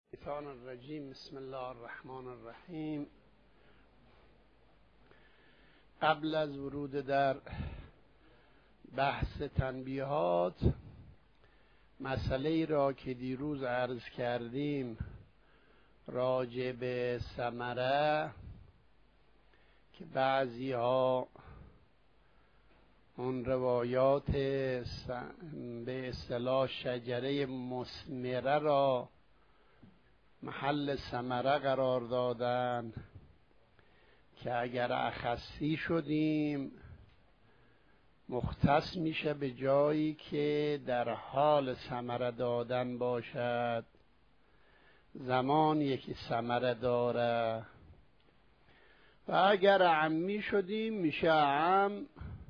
الشیطان الرجیم. بسم الله الرحمن الرحیم. قبل از ورود در بحث تنبیهات، مسئله ای را که دیروز عرض کردیم راجع به ثمره، که بعضی ها اون روایات به اصطلاح شجره مثمره را محل ثمره قرار دادن که اگر اخصی شدیم مختص میشه به جایی که در حال ثمره دادن باشد، زمان یکی ثمره داره، و اگر عمی شدیم میشه عم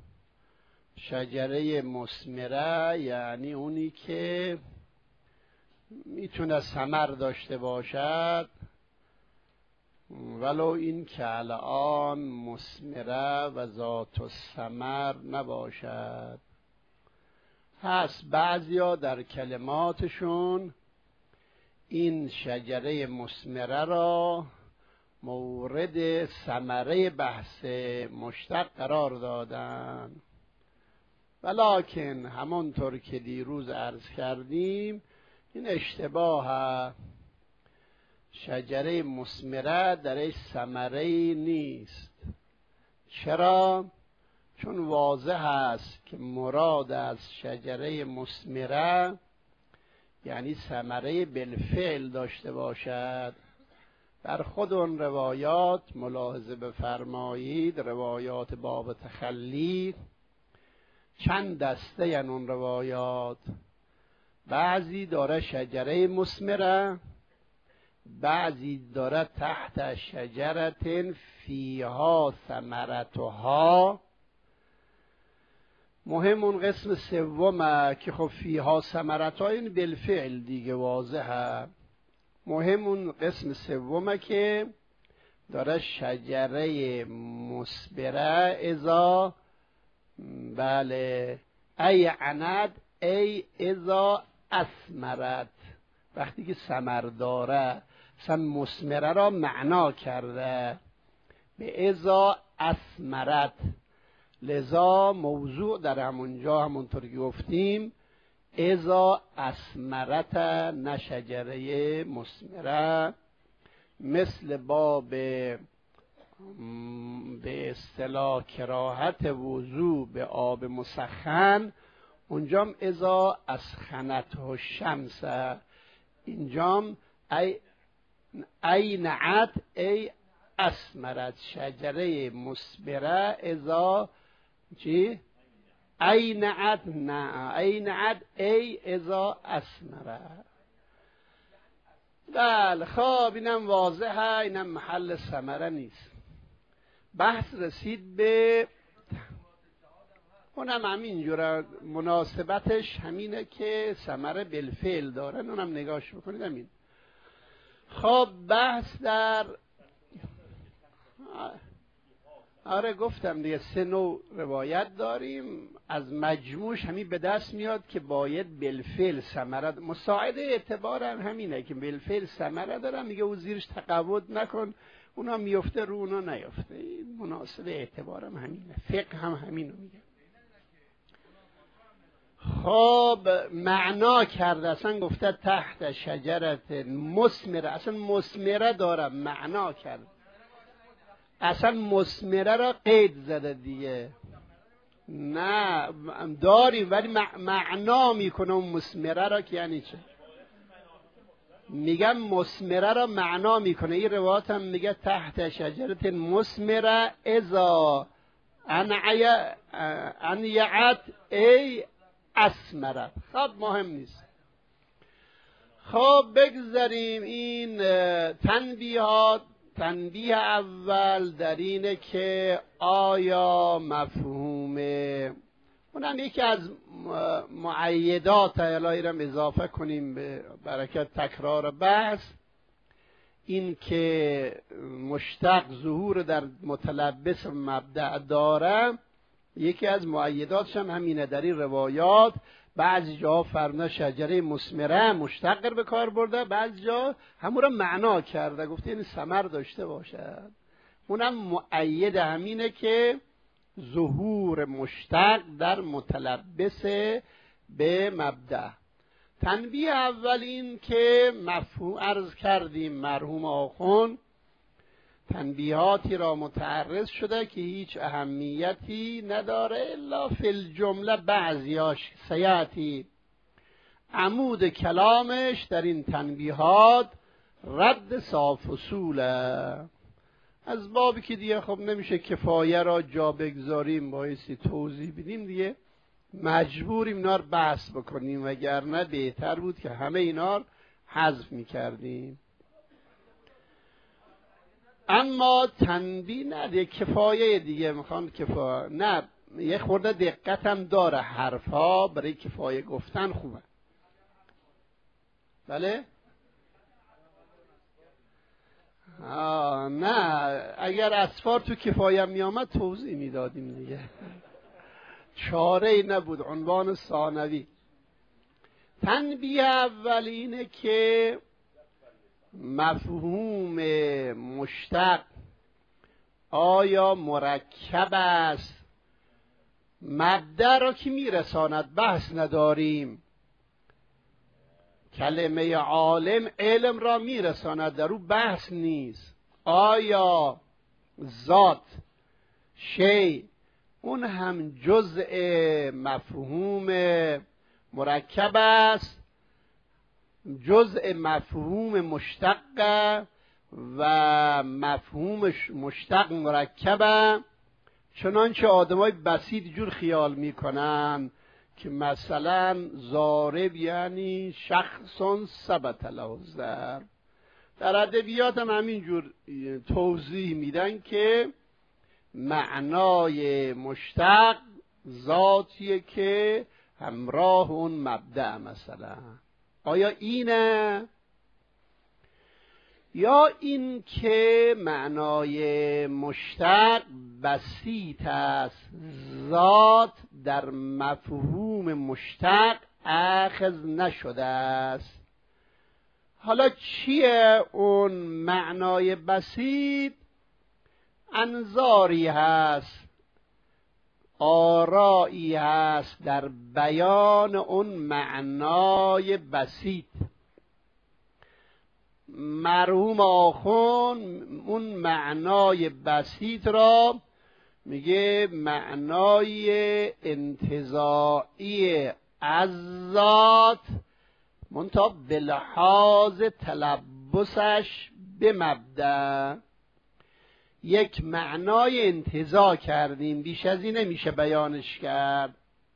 شجره مثمره، یعنی اونی که میتونه ثمر داشته باشد ولو این که الان مثمره و ذات الثمر نباشد. هست بعضیا در کلماتشون این شجره مثمره را مورد ثمره بحث مشتق قرار دادن، ولکن همانطور که دیروز عرض کردیم این اشتباه. شجره مثمره درش ثمره نیست. چرا؟ چون واضح است که مراد از شجره مثمره یعنی ثمره بالفعل داشته باشد. در خود اون روایات ملاحظه بفرمایید، روایات باب تخلی چند دسته یعنی اون روایات، بعضی داره شجره مثمره، بعضی داره تحت شجرت فیها ثمرتها. مهم اون قسم سومه که خب فیها ثمرتها این بالفعل دیگه واضحه. مهم اون قسم سومه که داره شجره مثمره ازا بله ای عند ای ازا اثمرت، وقتی که ثمر داره مثلا مثمره را معنا کرده به ازا اثمرت، لذا موضوع در همونجا همونطور که گفتیم ازا اثمرت نه شجره مثمره. مثل باب به اصطلاح کراهت وضو به آب مسخن، اونجام ازا اسخنته الشمس، اینجام ای نعت ای اسمرت، شجره مثمره ازا چی؟ ای نعت نه ای نعت ای ازا اسمره. بله خب اینم واضحه، اینم محل ثمره نیست. بحث رسید به اونم همینجوره، مناسبتش همینه که ثمره بالفعل دارن، اونم نگاش بکنید همین. خب بحث در آره گفتم دیگه 3 نوع روایت داریم، از مجموعش همین به دست میاد که باید بالفعل ثمره، مساعده اعتبار هم همینه که بالفعل ثمره دارن، میگه او زیرش تقوت نکن، اونا میفته رو اونا نیفته. این مناسبه اعتبار هم همینه، فقه هم همینو میگه. خب معنا کرده، اصلا گفته تحت شجرت مثمره، اصلا مثمره دارم معنا کرد، اصلا مثمره را قید زده دیگه. نه داریم ولی معنا میکنه اون مثمره را که یعنی چه. میگم مثمره را معنا میکنه. این روایت هم میگه تحت شجرت مثمره ازا انیعت ای اسمرت. خب مهم نیست. خب بگذاریم این تنبیهات. تنبیه اول در اینه که آیا مفهومه، اونم یکی از معیدات الهی را اضافه کنیم به برکت تکرار بحث، این که مشتق ظهور در متلبس مبدأ داره، یکی از معیداتش هم همینه. در این روایات بعضی جا فرمودن شجره مثمره مشتق به کار برده، بعضی جا همون را معنا کرده، گفته یعنی ثمر داشته باشد. اونم مؤید همینه که ظهور مشتق در متلبس به مبدأ. تنبیه اول این که مفهوم عرض کردیم مرحوم آخوند تنبیهاتی را متعرض شده که هیچ اهمیتی نداره الا فی الجمله بعضیاش سیاتی. عمود کلامش در این تنبیهات رد صاف اصوله، از بابی که دیگه خب نمیشه کفایه را جا بگذاریم بایستی توضیح بدیم، دیگه مجبوریم اینا رو بحث بکنیم، وگرنه بهتر بود که همه اینا رو حذف میکردیم. اما تنبیه نه کفایه دیگه میخوام کفایه نه، یه خورده دقت هم داره، حرفها برای کفایه گفتن خوبه. بله؟ نه اگر اسفار تو کفایه میامد توضیح میدادیم دیگه، چاره ای نبود. عنوان ثانوی تنبیه اول اینه که مفهوم مشتق آیا مرکب است؟ مبدأ را که میرساند بحث نداریم. کلمه عالم علم را میرساند، در او بحث نیست. آیا ذات شیء اون هم جزء مفهوم مرکب است، جزء مفهوم مشتق و مفهوم مشتق مرکب. چنانچه آدمای بسیط جور خیال میکنن که مثلا ضارب یعنی شخص ثبت له الضرب. در ادبیات هم همینجور توضیح میدن که معنای مشتق ذاتیه که همراه اون مبدأ مثلا. آیا اینه؟ یا این که معنای مشتق بسیط است، ذات در مفهوم مشتق اخذ نشده است. حالا چیه اون معنای بسیط؟ انظاری هست، آرایی هست در بیان اون معنای بسیط. مرحوم آخوند اون معنای بسیط را میگه معنای انتزاعی از ذات، منتها به لحاظ تلبسش به مبدأ. یک معنای انتزاع کردیم، بیش از این نمیشه بیانش کرد.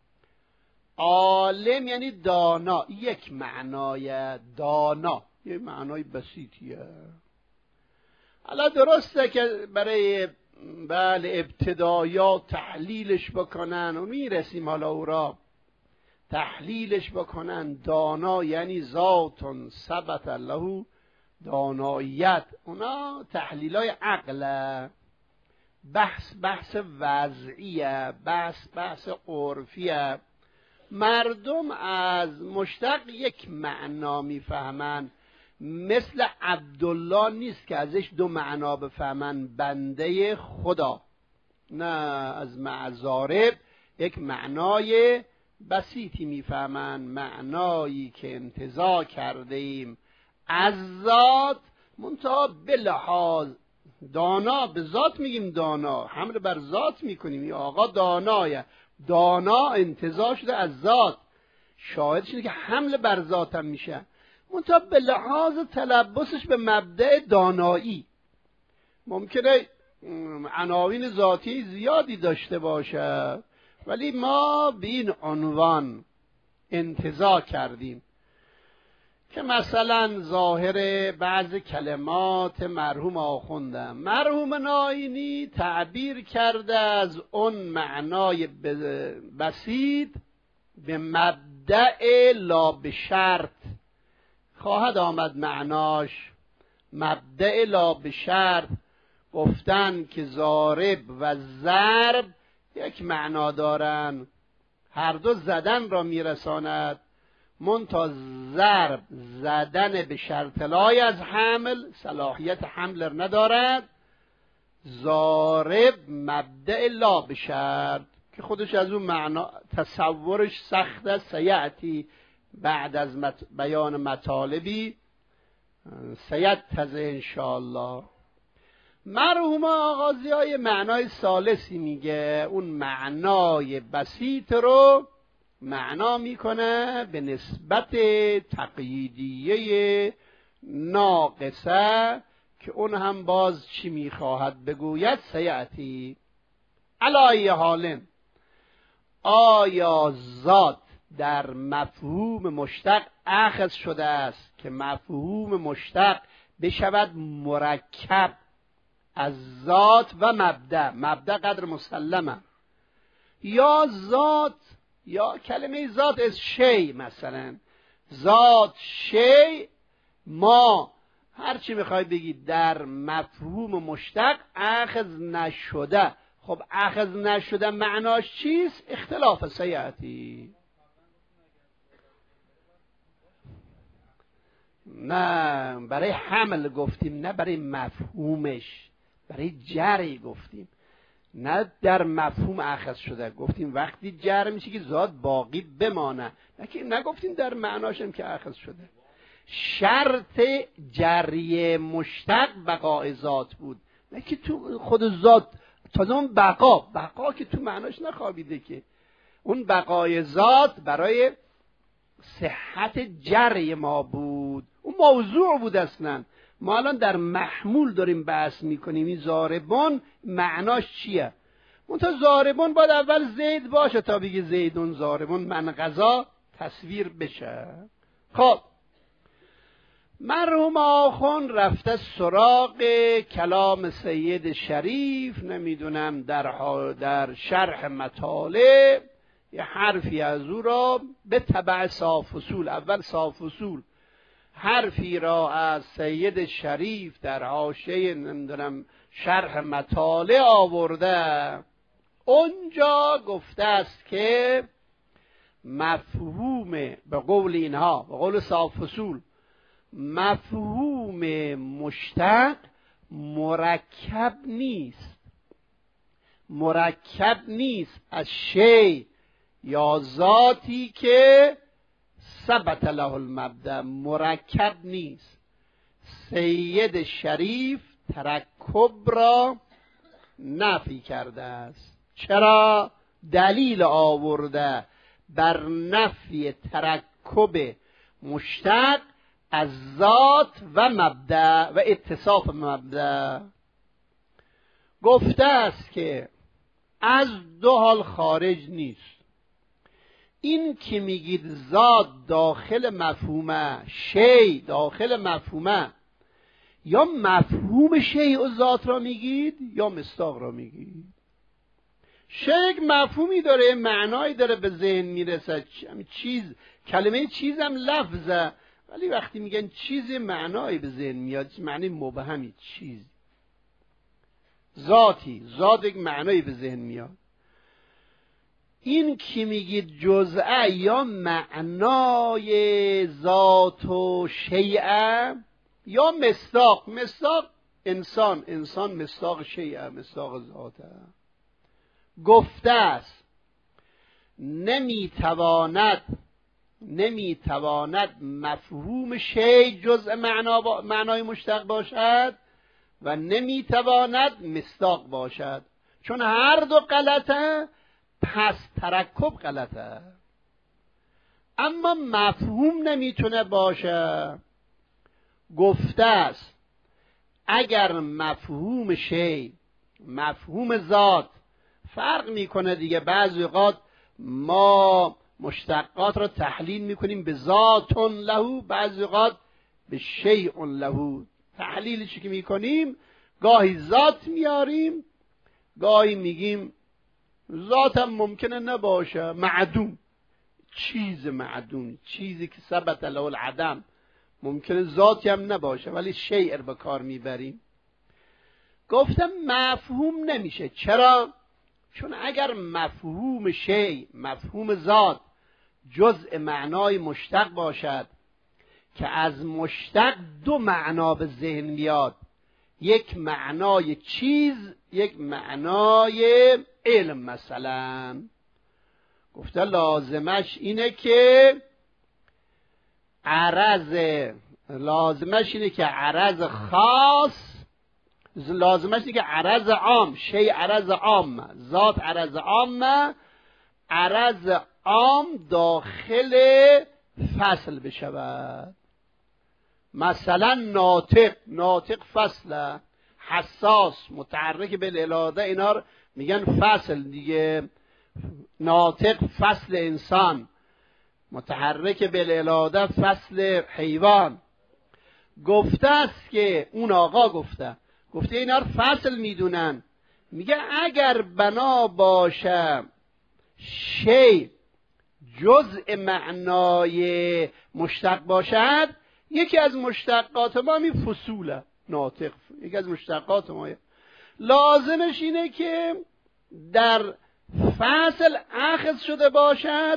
عالم یعنی دانا، یک معنای دانا، یک معنای بسیطیه. حالا درسته که برای ابتدایا تحلیلش بکنن و میرسیم حالا او را تحلیلش بکنن. دانا یعنی ذات ثبت له داناییت، اونا تحلیلای عقله، بحث وضعیه، بحث عرفیه. مردم از مشتق یک معنا میفهمن، مثل عبدالله نیست که ازش دو معنا بفهمن، بنده خدا. نه، از معذارب یک معنای بسیطی میفهمن، معنایی که انتزاع کرده ایم از ذات، منتها به لحاظ دانا. به ذات میگیم دانا، حمل بر ذات میکنیم، یا آقا دانایه، دانا انتزاع شده از ذات، شاهدش اینه که حمل بر ذات هم میشه، منتها به لحاظ تلبسش به مبدأ دانایی. ممکنه عناوین ذاتی زیادی داشته باشه، ولی ما به این عنوان انتزاع کردیم که مثلا ظاهر بعض کلمات مرحوم آخوندم، مرحوم ناینی تعبیر کرده از اون معنای بسیط به مبدأ لا به شرط. خواهد آمد معناش. مبدأ لا به شرط گفتن که ضارب و ضرب یک معنا دارن، هر دو زدن را میرساند، منتها ضرب زدن به شرط لای از حمل صلاحیت حمل ندارد. ضارب مبدأ لا به شرط که خودش از اون معنا تصورش سخت است. سیأتی بعد از بیان مطالبی سیتضح انشاءالله. مرحوم آغازی های معنای ثالثی میگه، اون معنای بسیط رو معنا میکنه به نسبت تقییدیه ناقصه که اون هم باز چی میخواهد بگوید؟ سیأتی. علی حال آیا ذات در مفهوم مشتق اخذ شده است که مفهوم مشتق بشود مرکب از ذات و مبدأ قدر مسلمه، یا ذات یا کلمه ذات از شی، مثلا ذات شی ما هر چی میخوای بگید در مفهوم مشتق اخذ نشده. خب اخذ نشده معناش چیست؟ اختلاف سیأتی. نه برای حمل گفتیم، نه برای مفهومش، برای جری گفتیم، نه در مفهوم اخذ شده. گفتیم وقتی جر میشه که ذات باقی بمانه، نگفتیم در معناشم که اخذ شده. شرط جری مشتق بقای ذات بود، نه که تو خود ذات تازه اون بقا که تو معناش نخوابیده، که اون بقای ذات برای صحت جری ما بود، اون موضوع بود اصلا. ما الان در محمول داریم بحث میکنیم این ضاربون معناش چیه. منتها ضاربون باید اول زید باشه تا بگی زیدون ضاربون من غذا تصویر بشه. خب مرحوم آخوند رفته سراغ کلام سید شریف، نمیدونم در شرح مطالب یه حرفی از او را به تبع صاف اصول، اول صاف اصول حرفی را از سید شریف در حاشیه نمیدونم شرح مطالب آورده. اونجا گفته است که مفهوم، به قول اینها، به قول صاف اصول، مفهوم مشتق مرکب نیست از شی یا ذاتی که ثبت له المبدأ، مرکب نیست. سید شریف ترکب را نفی کرده است. چرا؟ دلیل آورده بر نفی ترکب مشتق از ذات و مبدأ و اتصاف مبدأ. گفته است که از دو حال خارج نیست. این که میگید ذات داخل مفهومه، شی داخل مفهومه، یا مفهوم شی و ذات را میگید یا مصداق را میگید. شی یک مفهومی داره، معنایی داره، به ذهن میرسه. چیز، کلمه چیز هم لفظه، ولی وقتی میگن چیز معنایی به ذهن میاد، معنی مبهمی. چیز ذات یک معنایی به ذهن میاد. این که میگید جزء یا معنای ذات و شیء یا مصداق انسان مصداق شیء، مصداق ذاته. گفته است نمیتواند مفهوم شیء جزء معنای مشتق باشد و نمیتواند مصداق باشد، چون هر دو غلطه، پس ترکب غلطه. اما مفهوم نمیتونه باشه. گفته است اگر مفهوم شی، مفهوم ذات فرق میکنه دیگه. بعضی اوقات ما مشتقات را تحلیل میکنیم به ذات له، بعضی اوقات به شیء له. تحلیلش که میکنیم گاهی ذات میاریم، گاهی میگیم ذات هم ممکنه نباشه، معدوم، چیزی که ثبت له العدم، ممکنه ذاتی هم نباشه ولی شیء به کار میبریم. گفتم مفهوم نمیشه. چرا؟ چون اگر مفهوم شی، مفهوم ذات جزء معنای مشتق باشد که از مشتق دو معنا به ذهن میاد، یک معنای چیز، یک معنای علم. مثلا گفته لازمش اینه که عرض خاص، لازمش اینه که عرض عام، شی عرض عام، ذات عرض عام، عرض عام داخل فصل بشود. مثلا ناطق فصله، حساس، متحرک بالاراده، اینا رو میگن فصل دیگه. ناطق فصل انسان، متحرک بالاراده فصل حیوان. گفته است که اون آقا گفته اینا رو فصل میدونن. میگه اگر بنا باشه شی جزء معنای مشتق باشد، یکی از مشتقات ما می فصوله، ناطق یکی از مشتقات ما، لازمش اینه که در فصل اخذ شده باشد،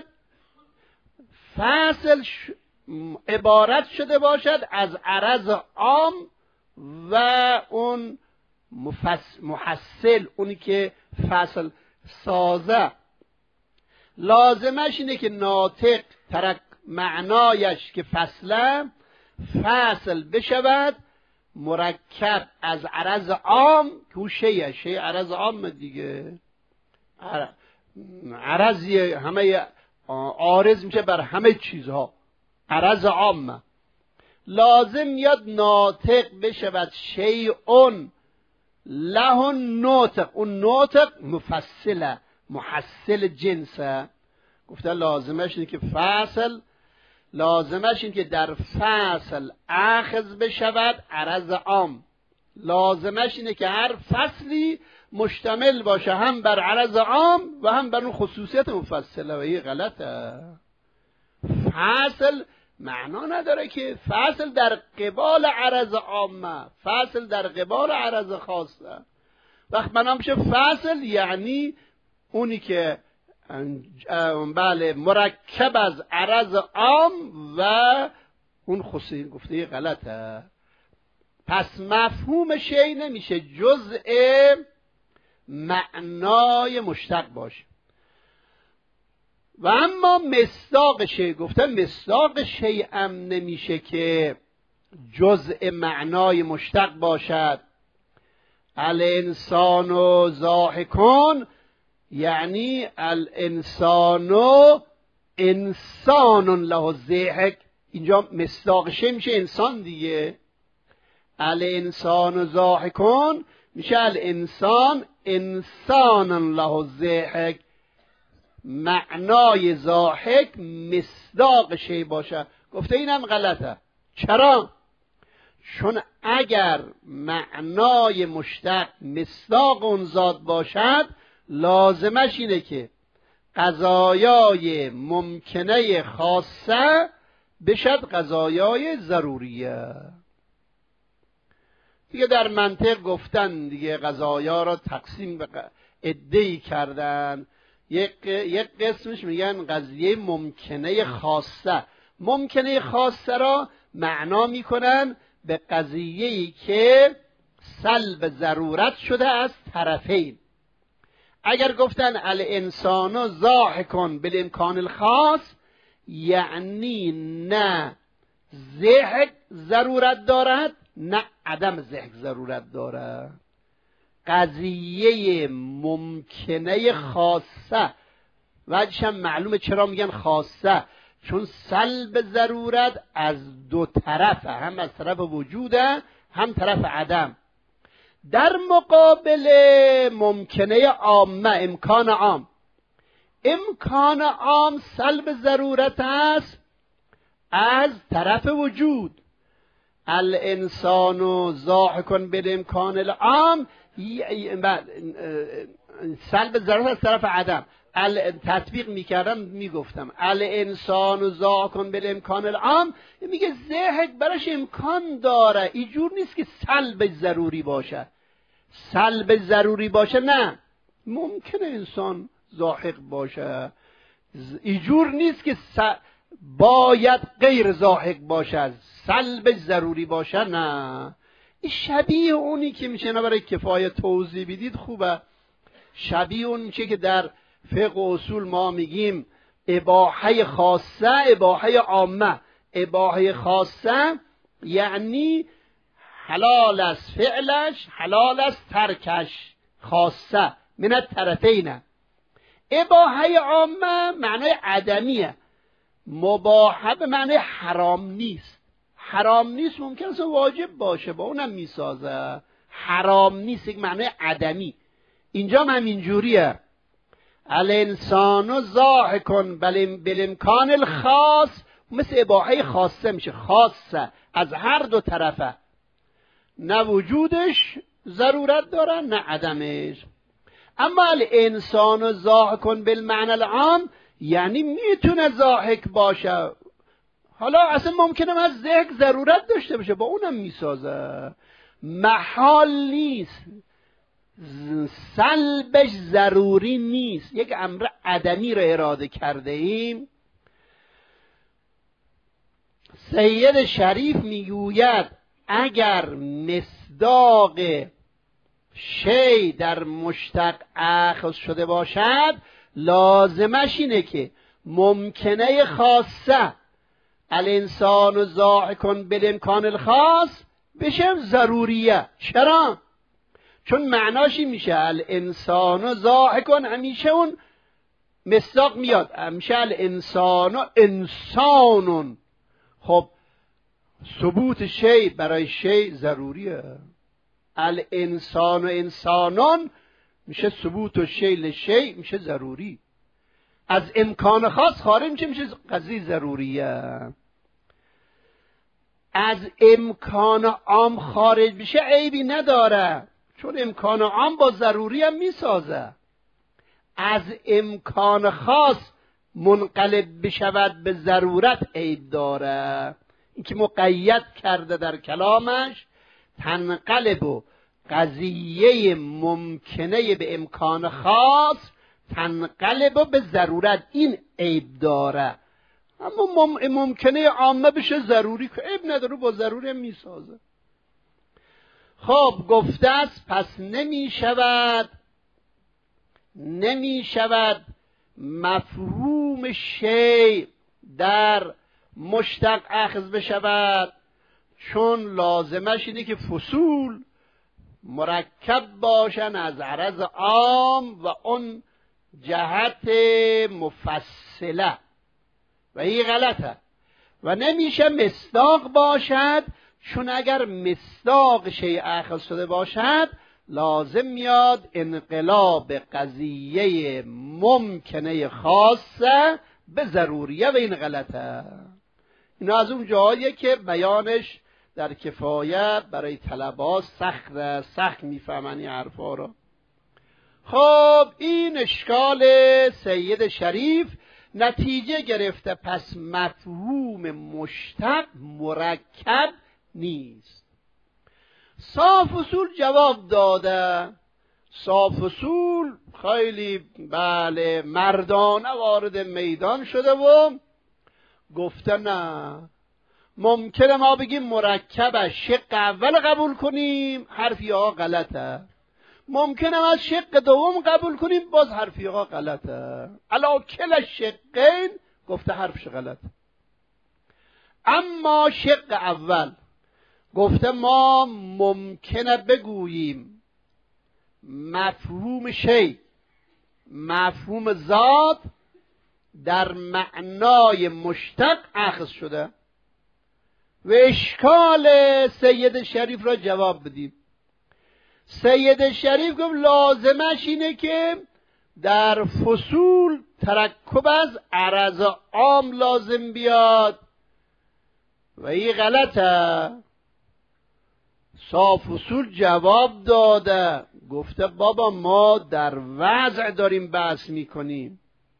فصل عبارت شده باشد از عرض عام و اون محصل، اونی که فصل سازه. لازمش اینه که ناطق ترک معنایش که فصل بشود مرکب از عرض عام که او شی عرض عام دیگه، عرضی همه عارض میشه بر همه چیزها، عرض عام. لازم میاد ناطق بشود شیء له ناطق، اون ناطق مفصله، محصل جنسه. گفته لازمش اینه که لازمش اینه که در فصل اخذ بشود عرض عام. لازمش اینه که هر فصلی مشتمل باشه هم بر عرض عام و هم بر اون خصوصیت مفصله. و این غلطه. فصل معنا نداره که فصل در قبال عرض عامه، فصل در قبال عرض خاصه. وقت معنا میشه فصل یعنی اونی که مرکب از عرض عام و اون خصوصی. گفته غلطه. پس مفهوم شی نمیشه جزء معنای مشتق باشه. و اما مصداق شی، گفته مصداق شی هم نمیشه که جزء معنای مشتق باشد. الانسان ضاحکون یعنی الانسان انسان له ضحک، اینجا مصداق شی میشه انسان دیگه. الانسان ضاحکون میشه الانسان انسان له ضحک. معنای ضاحک مصداق شی باشه. گفته اینم غلطه. چرا؟ چون اگر معنای مشتق مصداق اون ذات باشد، لازمش اینه که قضایای ممکنه خاصه بشد قضایای ضروریه. دیگه در منطق گفتن دیگه قضایا را تقسیم به عده‌ای کردن. یک قسمش میگن قضیه ممکنه خاصه. ممکنه خاصه را معنا میکنن به قضیه‌ای که سلب ضرورت شده از طرفین. اگر گفتن الانسان ضاحک بالامکان الخاص، یعنی نه ضحک ضرورت دارد نه عدم ضحک ضرورت دارد. قضیه ممکنه خاصه. وجهش هم معلومه چرا میگن خاصه، چون سلب ضرورت از دو طرفه، هم از طرف وجوده هم طرف عدم. در مقابل ممکنه عامه، امکان عام، امکان عام سلب ضرورت است از طرف وجود. الانسان ضاحک بالامکان العام، سلب ضرورت از طرف عدم. تطبیق میکردم میگفتم الانسان ضاحک بالامکان العام، میگه ضحک براش امکان داره، اینجور نیست که سلب ضروری باشه. سلب ضروری باشه نه، ممکنه انسان زاحق باشه، اینجور نیست که باید غیر زاحق باشه، سلبش ضروری باشه، نه. این شبیه اونی که میشه برای کفایه توضیح بدید خوبه، شبیه اون میشه که در فقه و اصول ما میگیم اباحه خاصه، اباحه عامه. اباحه خاصه یعنی حلال است فعلش، حلال است ترکش، خاصه من الطرفین. اباحه عامه معنای عدمیه، مباحه به معنای حرام نیست. حرام نیست ممکن است واجب باشه، با اونم میسازه. حرام نیست یک معنای عدمی. اینجا هم اینجوریه، الانسان ضاحک بالامکان الخاص، مثل اباحه خاصه میشه، خاصه از هر دو طرفه، نه وجودش ضرورت داره نه عدمش. اما الانسان ضاحک بالمعنى العام یعنی میتونه ضاحک باشه، حالا اصلا ممکنه از ضحک ضرورت داشته باشه، با اونم میسازه، محال نیست، سلبش ضروری نیست، یک امر عدمی را اراده کرده ایم. سید شریف میگوید اگر مصداق شی در مشتق اخذ شده باشد، لازمش اینه که ممکنه خاصه الانسان ضاحک بالامکان الخاص بشه ضروریه. چرا؟ چون معناشی میشه الانسان ضاحک، همیشه اون مصداق میاد، همیشه الانسان انسان. خب ثبوت شی برای شی ضروریه، الانسان انسانان میشه ثبوت شی لشی میشه ضروری، از امکان خاص خارج میشه قضیه ضروریه. از امکان عام خارج بشه عیبی نداره، چون امکان عام با ضروری هم میسازه. از امکان خاص منقلب بشود به ضرورت عیب داره، این که مقید کرده در کلامش، تنقلب و قضیه ممکنه به امکان خاص تنقلب به ضرورت، این عیب داره. اما ممکنه عامه بشه ضروری که عیب نداره، با ضروری هم میسازه. خب گفته است پس نمی شود مفهوم شی در مشتق اخذ بشود، چون لازمش اینه که فصول مرکب باشن از عرض عام و اون جهت مفصله، و این غلطه. و نمیشه مصداق باشد، چون اگر مصداق شیء اخذ شده باشد لازم میاد انقلاب قضیه ممکنه خاصه به ضروریه، و این غلطه. این از اون جاییه که بیانش در کفایه برای طلبا سخت میفهمن این حرفا رو. خب این اشکال سید شریف نتیجه گرفته، پس مفهوم مشتق مرکب نیست. صاف اصول جواب داده، صاف اصول خیلی بله مردانه وارد میدان شده و گفته نه، ممکنه ما بگیم مرکبه شق اول قبول کنیم حرفی ها غلطه، ممکنه از شق دوم قبول کنیم باز حرفی ها غلطه، علا کل شقین گفته حرفش غلطه. اما شق اول گفته ما ممکنه بگوییم مفهوم شی، مفهوم ذات در معنای مشتق اخذ شده، و اشکال سید شریف را جواب بدیم. سید شریف گفت لازمش اینه که در فصول ترکب از عرض عام لازم بیاد، و این غلطه. صاف اصول جواب داده، گفته بابا ما در وضع داریم بحث میکنیم،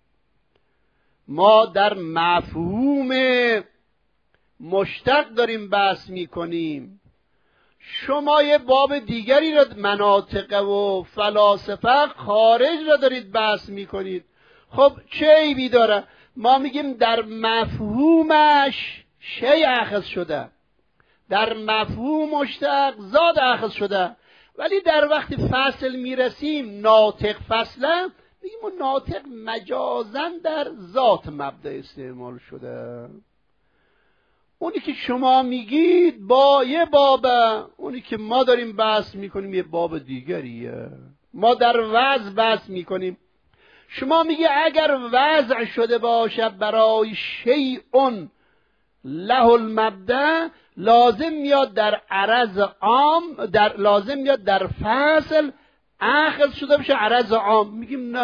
ما در مفهوم مشتق داریم بحث میکنیم. شما یه باب دیگری را مناطق و فلاسفه خارج را دارید بحث میکنید. خب چه عیبی داره؟ ما میگیم در مفهومش شی اخذ شده، در مفهوم مشتق زاد اخذ شده، ولی در وقت فصل میرسیم ناطق فصله، میگیم اون ناطق مجازن در ذات مبدا استعمال شده. اونی که شما میگید با یه بابه، اونی که ما داریم بحث میکنیم یه باب دیگریه. ما در وضع بحث میکنیم. شما میگی اگر وضع شده باشه برای شیء له المبدا، لازم میاد در عرض عام، لازم میاد در فصل اخذ شده باشه عرض عام. میگیم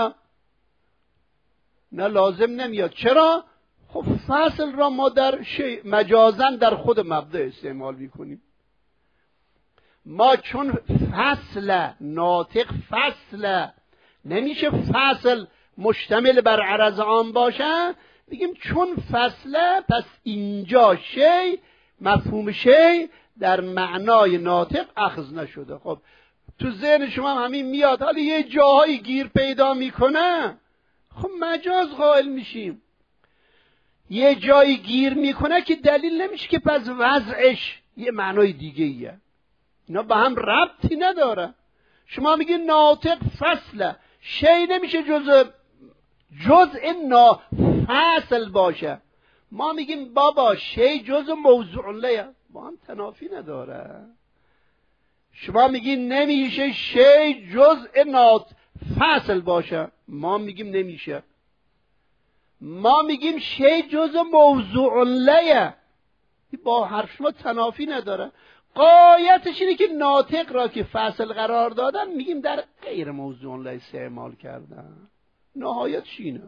نه لازم نمیاد. چرا؟ خب فصل را ما در مجازن در خود مبدا استعمال میکنیم. ما چون فصل ناطق فصل نمیشه فصل مشتمل بر عرض عام باشه، میگیم چون فصله پس اینجا شی مفهوم شی در معنای ناطق اخذ نشده. خب تو ذهن شما هم همین میاد، حالا یه جاهایی گیر پیدا میکنه، خب مجاز قائل میشیم. یه جایی گیر میکنه که دلیل نمیشه که پس وضعش یه معنای دیگه ایه. اینا با هم ربطی نداره. شما میگی ناطق فصله، شی نمیشه جزء فصل باشه. ما میگیم بابا شی جزء موضوع له، با هم تنافی نداره. شما میگی نمیشه شی جزء فصل باشه، ما میگیم نمیشه. ما میگیم شی جزء موضوع له، با حرف شما تنافی نداره. غایتش اینه که ناطق را که فصل قرار دادن میگیم در غیر موضوع له استعمال کردن. نهایتش اینه.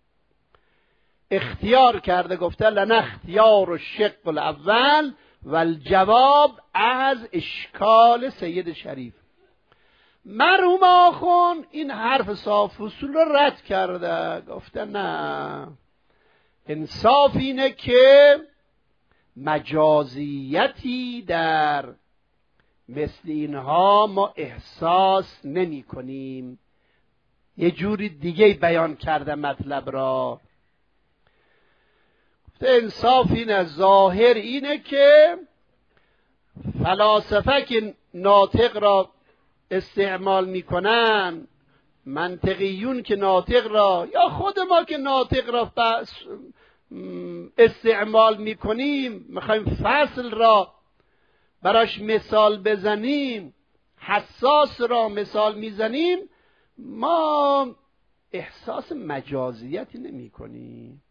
اختیار کرده گفته لنا اختیار و شق الاول و الجواب از اشکال سید شریف. مرحوم آخوند این حرف صاف اصول رو رد کرده، گفته نه، انصاف اینه که مجازیتی در مثل اینها ما احساس نمی کنیم. یه جوری دیگه بیان کرده مطلب را. انصاف اینه، ظاهر اینه که فلاسفه که ناطق را استعمال میکنن، منطقیون که ناطق را، یا خود ما که ناطق را استعمال میکنیم، میخوایم فصل را براش مثال بزنیم، حساس را مثال میزنیم، ما احساس مجازیتی نمی کنیم.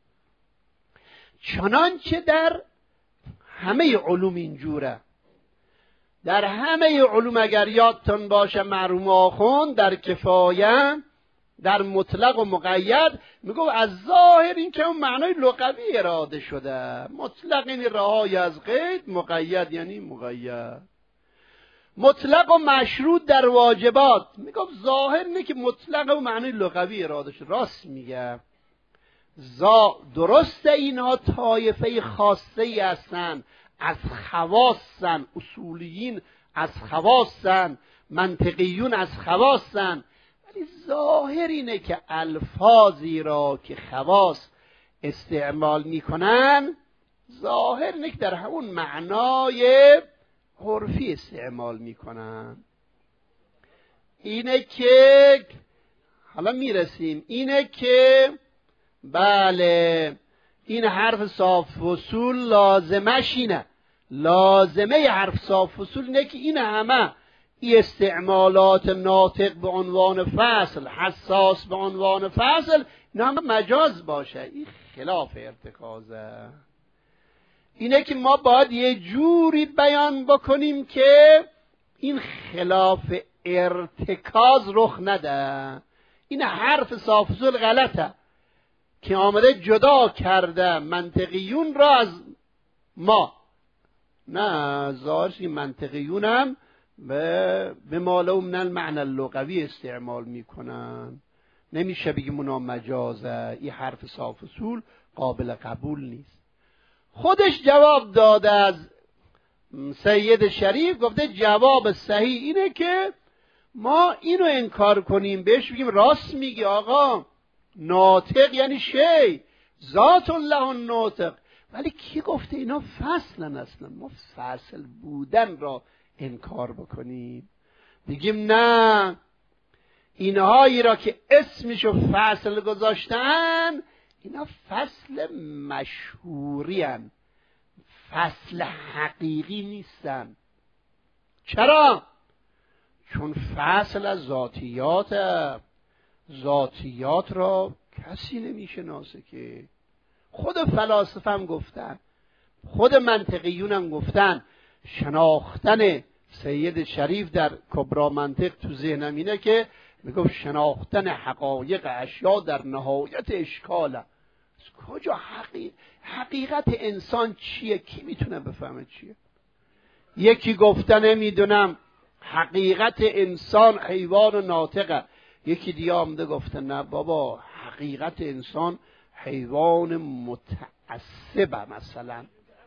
چنانچه در همه علوم اینجوره. در همه علوم اگر یادتون باشه مرحوم آخوند در کفایه در مطلق و مقید میگو از ظاهر این که اون معنای لغوی اراده شده. مطلق یعنی رهایی از قید، مقید یعنی مقید. مطلق و مشروط در واجبات میگم ظاهر اینه که مطلق و معنای لغوی اراده شده. راست میگه. درسته اینها طایفه خاصه ای هستن، از خواصن، اصولیین از خواصن، منطقیون از خواصن، ولی ظاهر اینه که الفاظی را که خواص استعمال میکنن ظاهر اینه که در همون معنای عرفی استعمال میکنن. اینه که حالا میرسیم، اینه که بله این حرف صاف اصول لازمش اینه، لازمه حرف صاف اصول اینه که این همه ای استعمالات ناطق به عنوان فصل، حساس به عنوان فصل، این همه مجاز باشه. این خلاف ارتکازه. اینه که ما باید یه جوری بیان بکنیم که این خلاف ارتکاز رخ نده. این حرف صاف اصول غلطه که آمده جدا کرده منطقیون را از ما. نه، ظاهرش منطقیون هم به مالو من المعنی اللغوی استعمال میکنن. نمیشه بگیم اونا مجازه. این حرف صاف اصول قابل قبول نیست. خودش جواب داده از سید شریف گفته جواب صحیح اینه که ما اینو انکار کنیم، بهش بگیم راست میگی آقا، ناطق یعنی شی، ذات الله الناطق. ولی کی گفته اینا فصلن؟ اصلا ما فصل بودن را انکار بکنیم، بگیم نه اینهایی را که اسمشو فصل گذاشتن اینا فصل مشهوری هن، فصل حقیقی نیستن. چرا؟ چون فصل از ذاتیات را کسی نمیشناسه که. خود فلاسفه هم گفتن، خود منطقیون هم گفتن. شناختن سید شریف در کبری منطق تو ذهنم اینه که میگفت شناختن حقایق اشیا در نهایت اشکاله. از کجا حقیقت انسان چیه؟ کی میتونه بفهمه چیه؟ یکی گفته نمیدونم حقیقت انسان حیوان ناطقه، یکی دیگه آمده گفته نه بابا حقیقت انسان حیوان متعصبه مثلا.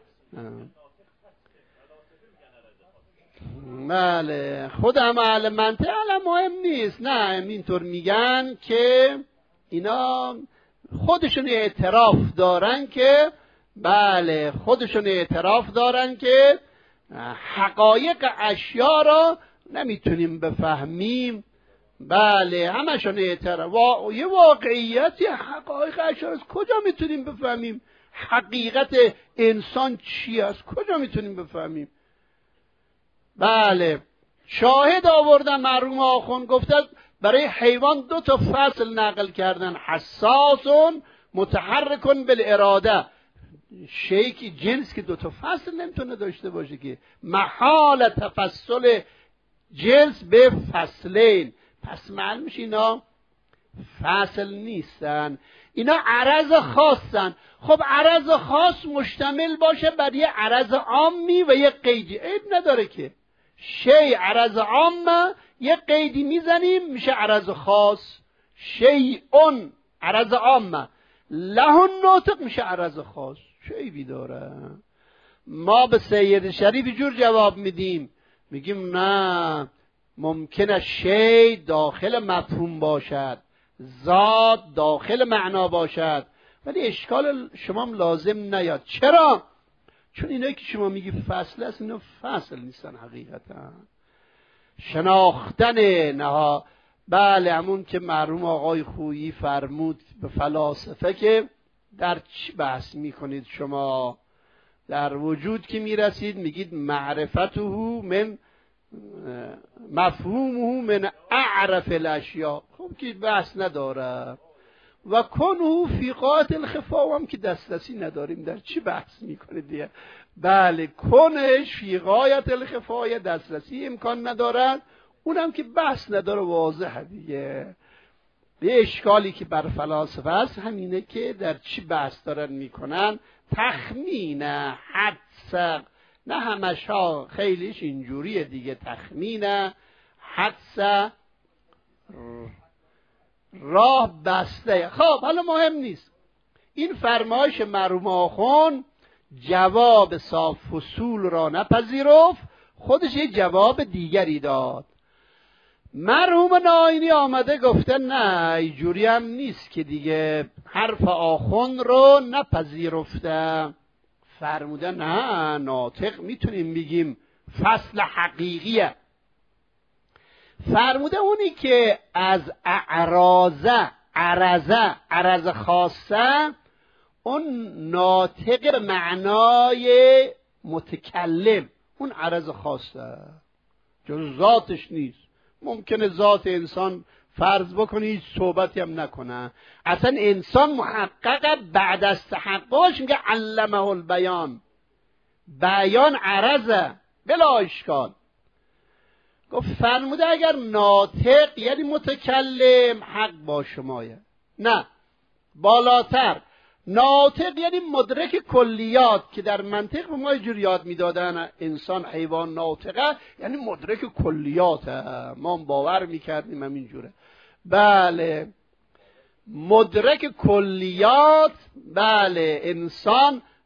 بله خودم اهل منطق مهم نیست، نه اینطور میگن که اینا خودشون اعتراف دارن که بله خودشون اعتراف دارن که حقایق اشیا را نمیتونیم بفهمیم. بله همشون اعتراف یه واقعیتی حقایق اشیا از کجا میتونیم بفهمیم؟ حقیقت انسان چی از کجا میتونیم بفهمیم؟ بله شاهد آوردن مرحوم آخوند گفته برای حیوان 2 تا فصل نقل کردن، حساسون متحرکون بالاراده. شیکی جنس که 2 تا فصل نمیتونه داشته باشه که، محال تفصل جنس به فصلین، پس معلوم میشه اینا فصل نیستن، اینا عرض خاصن. خب عرض خاص مشتمل باشه بر یه عرض عامی و یه قیدی، عیب نداره که شی عرض عامه یه قیدی میزنیم میشه عرض خاص، شیء عرض عامه له ناطق میشه عرض خاص. چه عیبی داره؟ ما به سید شریف جور جواب میدیم، میگیم نه ممکنه شی داخل مفهوم باشد، ذات داخل معنا باشد، ولی اشکال شما هم لازم نیاد. چرا؟ چون اینایی که شما میگی فصل است اینا فصل نیستن حقیقتا. شناختن نها بله همون که مرحوم آقای خویی فرمود به فلاسفه که در چی بحث میکنید شما؟ در وجود که میرسید میگید معرفته من مفهومه من اعرف الاشیاء. خب که بحث نداره. و کنه فی قاعة الخفا هم که دسترسی نداریم، در چی بحث میکنید دیگه؟ بله کنش فی قاعة الخفا دسترسی امکان ندارد، اونم که بحث نداره واضحه دیگه. یه اشکالی که بر فلاسفه است همینه که در چی بحث دارن میکنن، تخمینه، حدس، نه همش ها خیلیش اینجوریه دیگه، تخمینه، حدس، راه بسته. خب حالا مهم نیست. این فرمایش مرحوم آخوند جواب صاف فصول را نپذیرفت، خودش یه جواب دیگری داد. مرحوم ناینی آمده گفته نه اینجوری هم نیست که دیگه حرف آخوند رو نپذیرفته، فرموده نه ناطق میتونیم بگیم فصل حقیقیه. فرموده اونی که از عرضه خاصه اون ناطق به معنای متکلم، اون عرض خاصه جز ذاتش نیست. ممکنه ذات انسان فرض بکنی هیچ صحبتی هم نکنه، اصلا انسان محقق بعد از تحققش میگه علمه البیان، بیان عرضه بلا اشکال. گفت فرموده اگر ناطق یعنی متکلم حق با شمایه، نه بالاتر ناطق یعنی مدرک کلیات که در منطق به ما اینجور یاد میدادن انسان حیوان ناطقه یعنی مدرک کلیات، ما باور میکردیم همینجوره. بله مدرک کلیات، بله انسان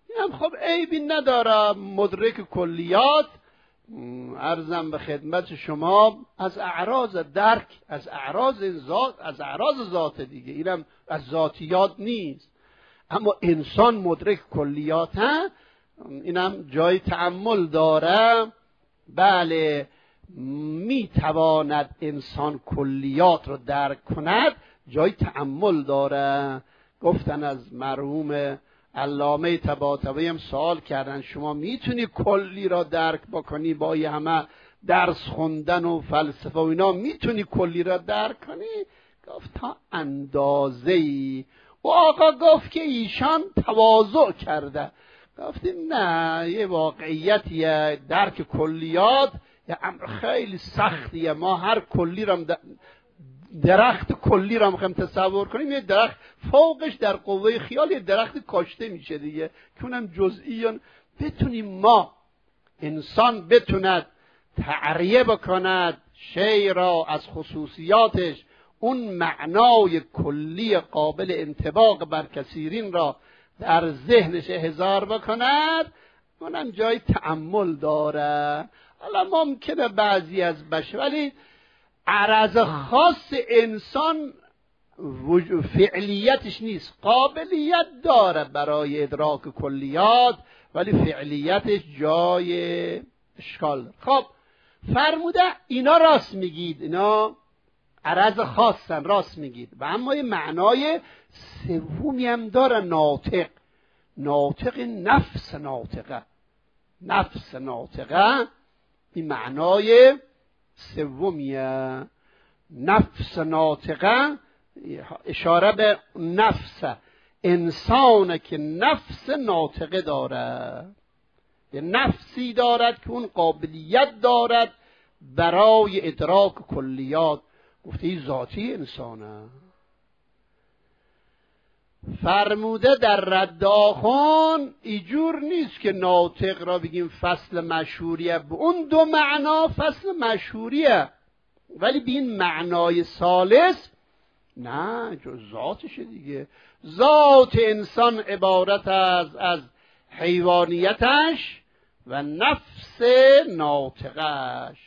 اینم خب عیبی ندارم، مدرک کلیات. عرضم به خدمت شما از اعراض درک، از اعراض ذات، از اعراض ذات دیگه، اینم از ذاتیات نیست. اما انسان مدرک کلیات ها، اینم جای تأمل داره. بله میتواند انسان کلیات رو درک کند، جای تأمل داره. گفتن از مرحوم علامه طباطبایی هم سوال کردن شما میتونی کلی را درک بکنی؟ با یه همه درس خوندن و فلسفه و اینا میتونی کلی را درک کنی؟ گفت تا اندازه‌ای. و آقا گفت که ایشان تواضع کرده. گفتیم نه، یه واقعیتیه، درک کلیات یه امر خیلی سختیه. ما هر کلی را درخت کلی را میخوایم تصور کنیم، یه درخت فوقش در قوه خیال یه درخت کاشته میشه دیگه، که اونم جزئیان. بتونیم ما انسان بتوند تعریه بکند شی را از خصوصیاتش، اون معنای کلی قابل انطباق بر کثیرین را در ذهنش احضار بکند، اونم جای تأمل داره. حالا ممکنه بعضی از بشر، ولی عرض خاص انسان فعلیتش نیست، قابلیت داره برای ادراک کلیات، ولی فعلیتش جای اشکال داره. خب فرموده اینا راست میگید، اینا عرض خاصن، راست میگید، و اما یه معنای سومی هم داره. ناطق نفس ناطقه، نفس ناطقه این معنای سومیه. نفس ناطقه اشاره به نفس انسانه که نفس ناطقه داره، یه نفسی دارد که اون قابلیت دارد برای ادراک کلیات. گفته ذاتی انسانه. فرموده در رد آخون ایجور نیست که ناطق را بگیم فصل مشهوریه، به اون دو معنا فصل مشهوریه، ولی به این معنای ثالث نه، جز ذاتشه دیگه. ذات انسان عبارت از حیوانیتش و نفس ناطقش.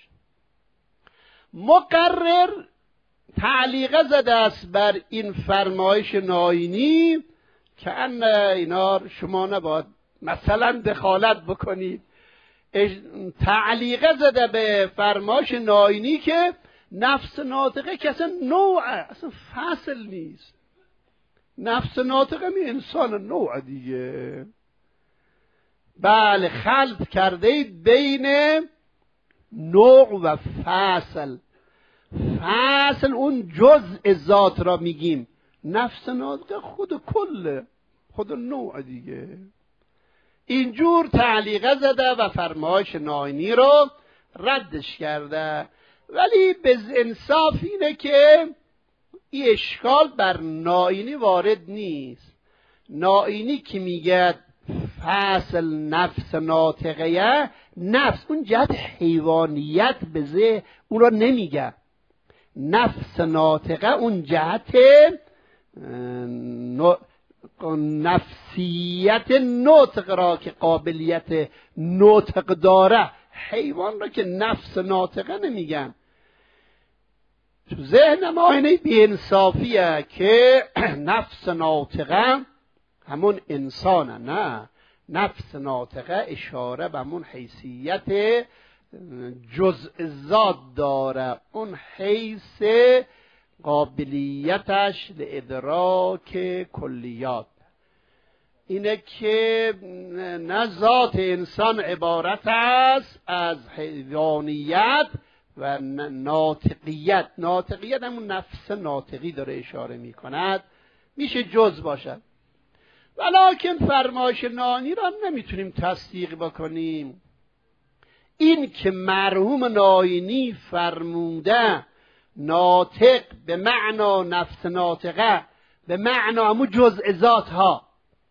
مقرر تعلیقه زده است بر این فرمایش ناینی که ان اینا شما نباید مثلا دخالت بکنید. تعلیقه زده به فرمایش ناینی که نفس ناطقه که اصلا نوع، اصلا فصل نیست. نفس ناطقه می انسان نوع دیگه. بله خلط کرده بین نوع و فصل. فصل اون جزء ذات را میگیم، نفس ناطقه خود کله، خود نوع دیگه. اینجور تعلیقه زده و فرمایش ناینی رو ردش کرده. ولی به انصاف اینه که این اشکال بر ناینی وارد نیست. ناینی که میگه فصل نفس ناطقه، نفس اون جهت حیوانیت بزه اون را نمیگه. نفس ناطقه اون جهت نفسیت نطق را که قابلیت نطق داره، حیوان را که نفس ناطقه نمیگن. تو ذهن ما اینه بی‌انصافیه که نفس ناطقه همون انسانه. نه، نفس ناطقه اشاره به همون حیثیت جزء ذات داره، اون حیث قابلیتش لادراک کلیات. اینه که نه ذات انسان عبارت است از حیوانیت و ناطقیت. ناطقیت همون نفس ناطقی داره اشاره می کند، میشه جز باشد. ولکن فرمایش ناینی را نمیتونیم تصدیق بکنیم. این که مرحوم ناینی فرموده ناطق به معنا نفس ناطقه، به معنا همون جزء ذات ها،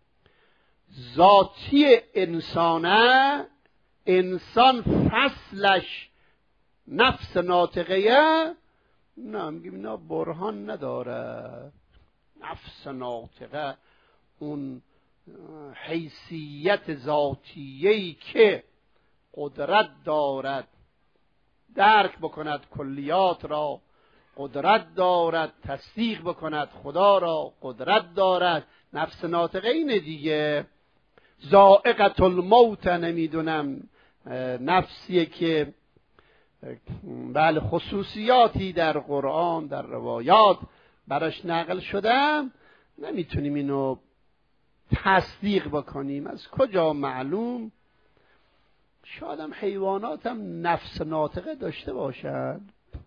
ذاتی انسانه، انسان فصلش نفس ناطقه، نه میگیم اینا برهان نداره. نفس ناطقه اون حیثیت ذاتیه‌ای که قدرت دارد درک بکند کلیات را، قدرت دارد تصدیق بکند خدا را، قدرت دارد. نفس ناطقه اینه دیگه. ذائقة الموت، نمیدونم نفسیه که بله خصوصیاتی در قرآن در روایات براش نقل شدن، نمیتونیم اینو تصدیق بکنیم. از کجا معلوم؟ شاید هم حیوانات هم نفس ناطقه داشته باشد.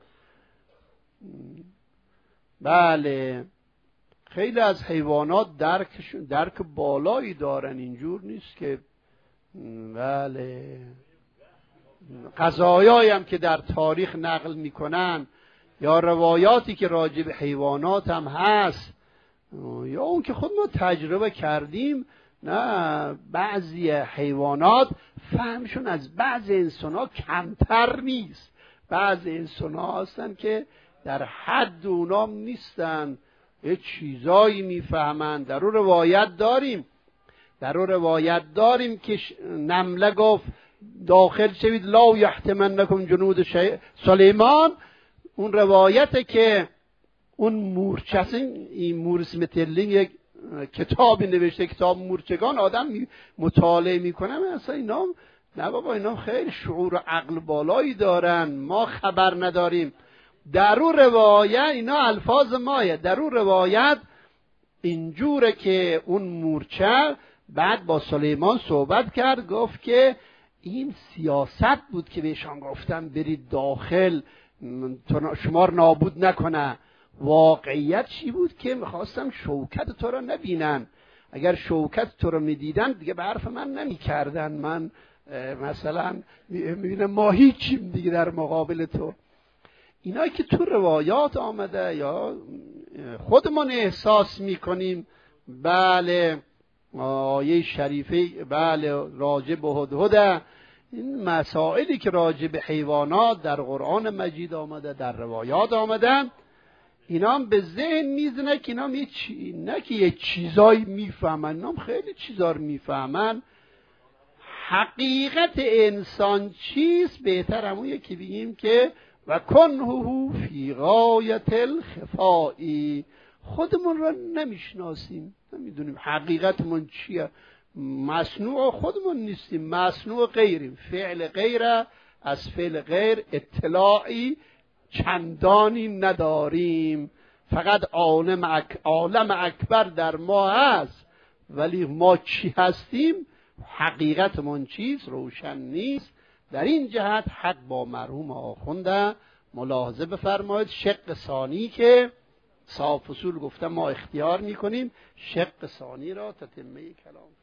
بله خیلی از حیوانات درک بالایی دارن، اینجور نیست که بله قضایایی هم که در تاریخ نقل میکنن یا روایاتی که راجع به حیوانات هم هست یا اون که خود ما تجربه کردیم، نه بعضی حیوانات فهمشون از بعضی انسان‌ها کمتر نیست. بعضی انسان‌ها هستن که در حد اونام نیستن، یه چیزایی میفهمن. در اون روایت داریم که نمله گفت داخل شوید لا یحتمنکم جنود سلیمان. اون روایته که اون مورچه، این مورس متلینگ یک کتابی نوشته، کتاب مورچگان، آدم مطالعه میکنه اصلا اینا نه بابا، اینا خیلی شعور و عقل بالایی دارن، ما خبر نداریم. در اون روایت اینا الفاظ مایه، در اون روایت اینجوره که اون مورچه بعد با سلیمان صحبت کرد، گفت که این سیاست بود که بهشان گفتم برید داخل شما رو نابود نکنه. واقعیت چی بود؟ که میخواستم شوکت تو رو نبینن. اگر شوکت تو رو میدیدن دیگه به حرف من نمیکردن. من مثلا میبینم ما هیچیم دیگه در مقابل تو. اینایی که تو روایات آمده یا خودمون احساس میکنیم، بله آیه شریفه بله راجع به هدهد، این مسائلی که راجع به حیوانات در قرآن مجید آمده در روایات آمدن، اینا هم به ذهن میزنه که اینا نه که یه چیزایی میفهمن، اینا هم خیلی چیزا رو میفهمن. حقیقت انسان چیست؟ بهتر همون که بگیم که و کنهو فی غایت الخفائی، خودمون را نمیشناسیم، نمیدونیم حقیقتمون چیه. مصنوع خودمون نیستیم، مصنوع غیریم. فعل غیر از فعل غیر اطلاعی چندانی نداریم. فقط عالم اکبر در ما هست، ولی ما چی هستیم، حقیقتمون چیست روشن نیست. در این جهت حق با مرحوم آخونده ملاحظه بفرمایید. شق ثانی که صاحب فصول گفتم ما اختیار میکنیم، شق ثانی را تتمه کلام